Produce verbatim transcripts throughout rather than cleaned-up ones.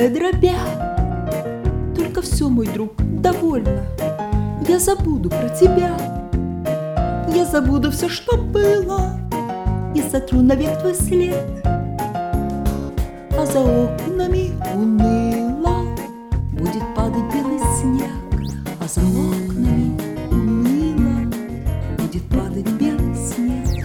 сердце дробя. Только все, мой друг, довольно. Я забуду про тебя. Я забуду все, что было, и сотру навек твой след. А за окнами уныло будет падать белый снег. А за окнами уныло будет падать белый снег.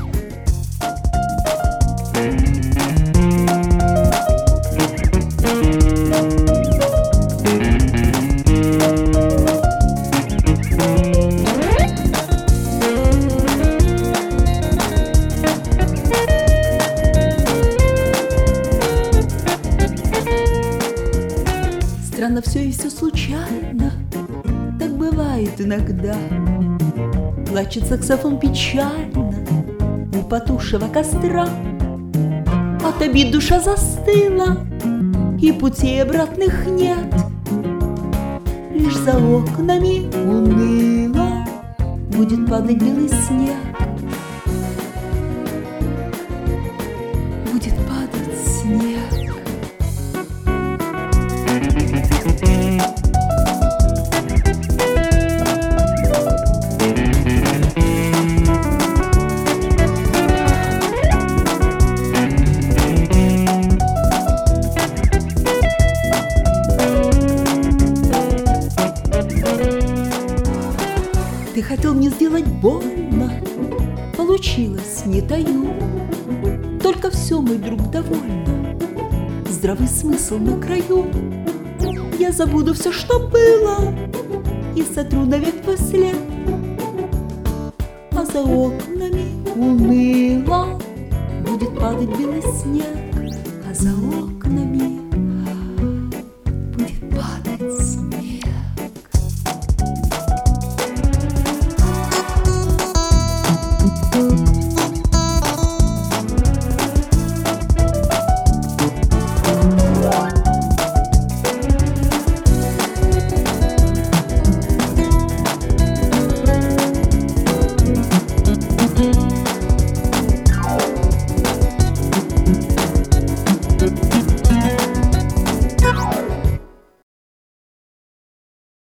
Странно все и все случайно, так бывает иногда. Плачет саксофон печально у потухшего костра. От обид душа застыла, и путей обратных нет. Лишь за окнами уныло будет падать белый снег. Будет падать снег. Ты хотел мне сделать больно, получилось, не таю. Только все, мой друг, довольно, здравый смысл на краю. Я забуду все, что было, и сотру навек твой след. А за окнами уныло будет падать белый снег. А за окнами будет падать снег.